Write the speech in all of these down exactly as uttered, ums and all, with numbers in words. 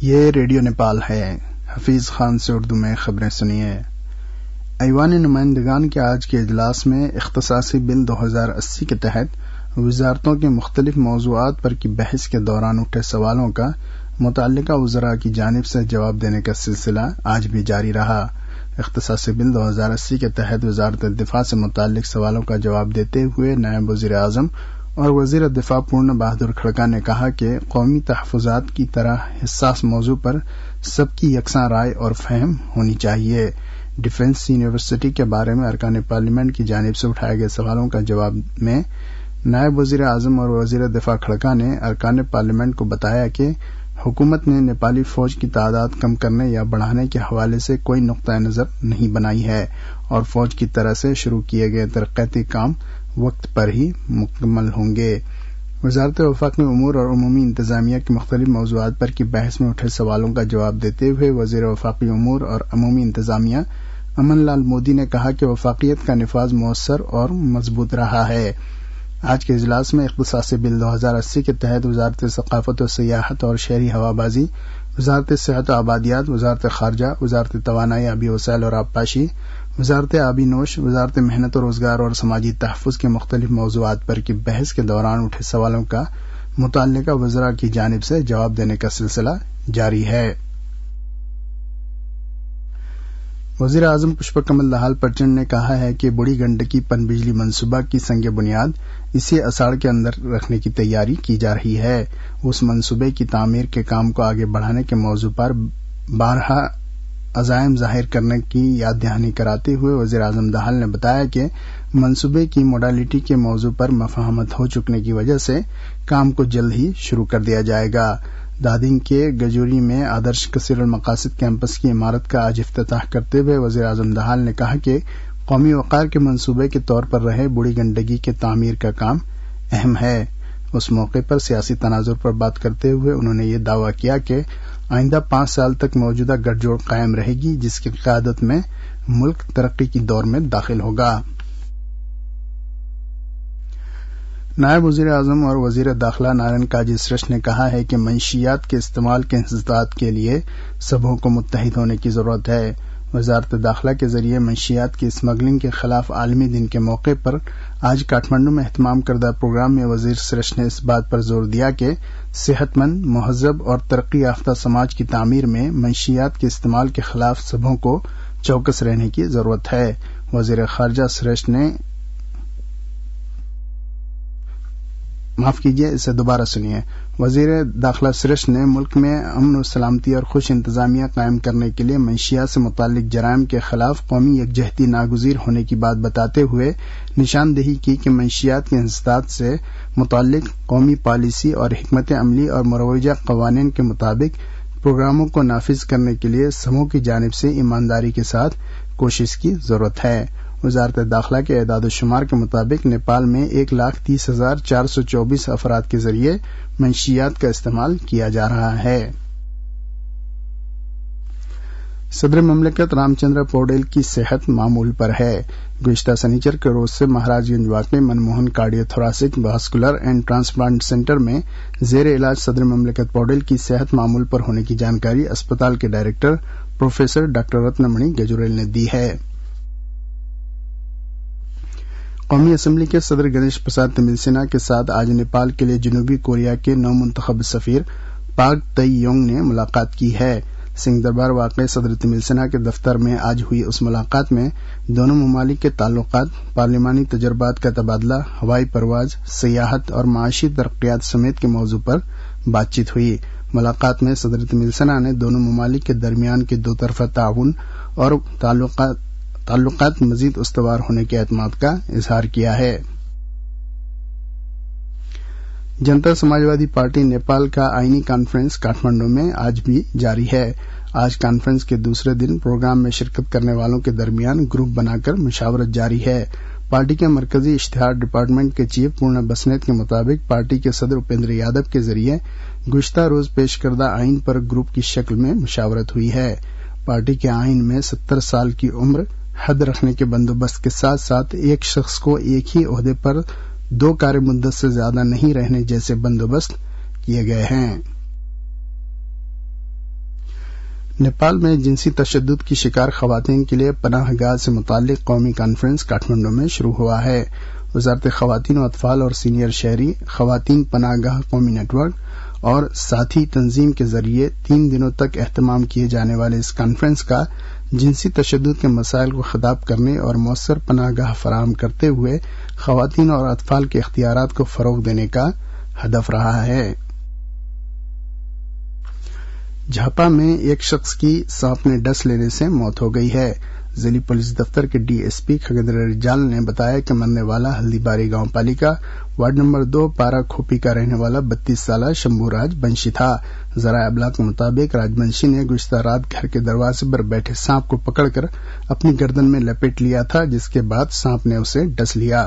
یہ ریڈیو نیپال ہے۔ حفیظ خان سے اردو میں خبریں سنیے۔ ایوان نمائندگان کے آج کے اجلاس میں اختصاصی بل دو ہزار اسی کے تحت وزارتوں کے مختلف موضوعات پر کی بحث کے دوران اٹھے سوالوں کا متعلقہ وزراء کی جانب سے جواب دینے کا سلسلہ آج بھی جاری رہا۔ اختصاصی بل دو ہزار اسی کے تحت وزارت دفاع سے متعلق سوالوں کا جواب دیتے ہوئے نائب وزیر اعظم اور وزیر دفاع پورن بہادر کھڑکا نے کہا کہ قومی تحفظات کی طرح حساس موضوع پر سب کی یکساں رائے اور فہم ہونی چاہیے۔ ڈیفنس یونیورسٹی کے بارے میں ارکان پارلیمنٹ کی جانب سے اٹھائے گئے سوالوں کا جواب میں نائب وزیر اعظم اور وزیر دفاع کھڑکا نے ارکان پارلیمنٹ کو بتایا کہ حکومت نے نیپالی فوج کی تعداد کم کرنے یا بڑھانے کے حوالے سے کوئی نقطہ نظر نہیں بنائی ہے اور فوج کی طرف سے شروع کیے گئے ترقیاتی کام وقت پر ہی مکمل ہوں گے۔ وزارت وفاقی امور اور عمومی انتظامیہ کے مختلف موضوعات پر کی بحث میں اٹھے سوالوں کا جواب دیتے ہوئے وزیر وفاقی امور اور عمومی انتظامیہ امن لال مودی نے کہا کہ وفاقیت کا نفاذ مؤثر اور مضبوط رہا ہے۔ آج کے اجلاس میں اختصاصی بل دو ہزار اسی کے تحت وزارت ثقافت و سیاحت اور شہری ہوابازی، وزارت صحت و آبادیات، وزارت خارجہ، وزارت توانائی، آبی وسائل اور آبپاشی، وزارت آبی نوش، وزارت محنت و روزگار اور سماجی تحفظ کے مختلف موضوعات پر کی بحث کے دوران اٹھے سوالوں کا متعلقہ وزراء کی جانب سے جواب دینے کا سلسلہ جاری ہے۔ وزیر اعظم پشپ کمل دہال پرچنڈ نے کہا ہے کہ بڑی گنڈکی پن بجلی منصوبہ کی سنگ بنیاد اسی اساڑ کے اندر رکھنے کی تیاری کی جا رہی ہے۔ اس منصوبے کی تعمیر کے کام کو آگے بڑھانے کے موضوع پر بارہا عزائم ظاہر کرنے کی یاد دہانی کراتے ہوئے وزیر اعظم دہال نے بتایا کہ منصوبے کی موڈالٹی کے موضوع پر مفاہمت ہو چکنے کی وجہ سے کام کو جلد ہی شروع کر دیا جائے گا۔ دادنگ کے گجوری میں آدرش کثیر المقاصد کیمپس کی عمارت کا آج افتتاح کرتے ہوئے وزیر اعظم دہال نے کہا کہ قومی وقار کے منصوبے کے طور پر رہے بڑی گنڈکی کے تعمیر کا کام اہم ہے۔ اس موقع پر سیاسی تناظر پر بات کرتے ہوئے انہوں نے یہ دعویٰ کیا کہ آئندہ پانچ سال تک موجودہ گٹھ جوڑ قائم رہے گی جس کی قیادت میں ملک ترقی کی دور میں داخل ہوگا۔ نائب وزیر اعظم اور وزیر داخلہ نارائن کاجی سرش نے کہا ہے کہ منشیات کے استعمال کے انسداد کے لیے سبھوں کو متحد ہونے کی ضرورت ہے۔ وزارت داخلہ کے ذریعے منشیات کی اسمگلنگ کے خلاف عالمی دن کے موقع پر آج کاٹھمنڈو میں اہتمام کردہ پروگرام میں وزیر سرش نے اس بات پر زور دیا کہ صحت مند، مہذب اور ترقی یافتہ سماج کی تعمیر میں منشیات کے استعمال کے خلاف سبھوں کو چوکس رہنے کی ضرورت ہے۔ وزیر خارجہ سرش نے معاف کیجیے اسے دوبارہ سنیے وزیر داخلہ سرش نے ملک میں امن و سلامتی اور خوش انتظامیہ قائم کرنے کے لیے منشیات سے متعلق جرائم کے خلاف قومی یکجہتی ناگزیر ہونے کی بات بتاتے ہوئے نشاندہی کی کہ منشیات کے انسداد سے متعلق قومی پالیسی اور حکمت عملی اور مروجہ قوانین کے مطابق پروگراموں کو نافذ کرنے کے لیے سبھوں کی جانب سے ایمانداری کے ساتھ کوشش کی ضرورت ہے۔ وزارت داخلہ کے اعداد و شمار کے مطابق نیپال میں ایک لاکھ تیس ہزار چار سو چوبیس افراد کے ذریعے منشیات کا استعمال کیا جا رہا ہے۔ صدر مملکت رام چندر پوڈیل کی صحت معمول پر ہے۔ گزشتہ سنیچر کے روز سے مہاراج گنج واقع Manmohan cardio thoracic vascular and transplant centre میں زیر علاج صدر مملکت پوڈیل کی صحت معمول پر ہونے کی جانکاری اسپتال کے director professor doctor Ratan Mani Gajurel نے دی ہے۔ قومی اسمبلی کے صدر گنیش پرساد تمل سنہا کے ساتھ آج نیپال کے لیے جنوبی کوریا کے نو منتخب سفیر پاک تئی یونگ نے ملاقات کی ہے۔ سنگھ دربار واقع صدر تمل سنہا کے دفتر میں آج ہوئی اس ملاقات میں دونوں ممالک کے تعلقات، پارلیمانی تجربات کا تبادلہ، ہوائی پرواز، سیاحت اور معاشی ترقیات سمیت کے موضوع پر بات چیت ہوئی۔ ملاقات میں صدر تمل سنہا نے دونوں ممالک کے درمیان کے دو طرفہ تعاون اور تعلقات تعلقات مزید استوار ہونے کے اعتماد کا اظہار کیا ہے۔ جنتا سماجوادی پارٹی نیپال کا آئینی کانفرنس کاٹھمنڈو میں آج بھی جاری ہے۔ آج کانفرنس کے دوسرے دن پروگرام میں شرکت کرنے والوں کے درمیان گروپ بنا کر مشاورت جاری ہے۔ پارٹی کے مرکزی اشتہار ڈپارٹمنٹ کے چیف پورن بسنیت کے مطابق پارٹی کے صدر اپیندر یادو کے ذریعے گزشتہ روز پیش کردہ آئین پر گروپ کی شکل میں مشاورت ہوئی ہے۔ پارٹی کے آئین میں ستر سال کی عمر حد رکھنے کے بندوبست کے ساتھ ساتھ ایک شخص کو ایک ہی عہدے پر دو کار مدت سے زیادہ نہیں رہنے جیسے بندوبست کیے گئے ہیں۔ नेपाल में जिनसी तशद्दुद की शिकार खवातीन के लिए पनाह गाह से मुताल्लिक कौमी कॉन्फ्रेंस काठमांडू में शुरू हुआ है। वजारत खवातीन व अतफाल और सीनियर शहरी खवातीन पनाह गाह कौमी नेटवर्क और साथी तंजीम के जरिए तीन दिनों तक एहतमाम किए जाने वाले इस कॉन्फ्रेंस का जिनसी तशद्दुद के मसाइल को खिताब करने और मौसर पनाह गाह फराहम करते हुए खवातीन और अतफाल के इख्तियारात को फरोग देने का हदफ रहा है। झापा में एक शख्स की सांप ने डस लेने से मौत हो गई है। जिली पुलिस दफ्तर के डीएसपी खगेंद्र रिजाल ने बताया कि मरने वाला हल्दीबारी गांव पालिका वार्ड नंबर दो पारा खोपी का रहने वाला बत्तीस साल शंभूराज बंशी था। जरा अबला के मुताबिक राजबंशी ने गुज़िश्ता रात घर के दरवाजे पर बैठे सांप को पकड़कर अपनी गर्दन में लपेट लिया था, जिसके बाद सांप ने उसे डस लिया।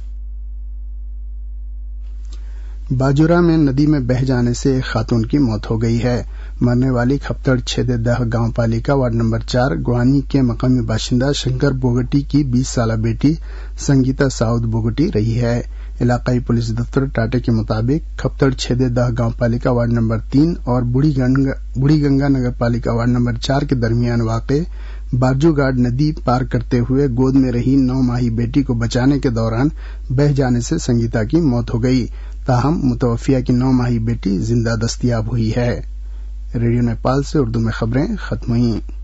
बाजुरा में नदी में बह जाने से एक खातून की मौत हो गई है। मरने वाली खपतड़ छेदेदह गांव पालिका वार्ड नंबर चार ग्वानी के मकामी बाशिंदा शंकर बोगटी की बीस साल बेटी संगीता साउद बोगटी रही है। इलाकाई पुलिस दफ्तर टाटे के मुताबिक खपतड़ छेदेदह गांव पालिका वार्ड नंबर तीन और बूढ़ी गंगा, बूढ़ी गंगा नगर पालिका वार्ड नंबर चार के दरमियान वाक़े बारजूगाड नदी पार करते हुए गोद में रही नौ माही बेटी को बचाने के दौरान बह जाने से संगीता की मौत हो गई। ताहम मुतवफिया की नौ माही बेटी जिंदा दस्तयाब हुई है। रेडियो नेपाल से उर्दू में खबरें खत्म हुई।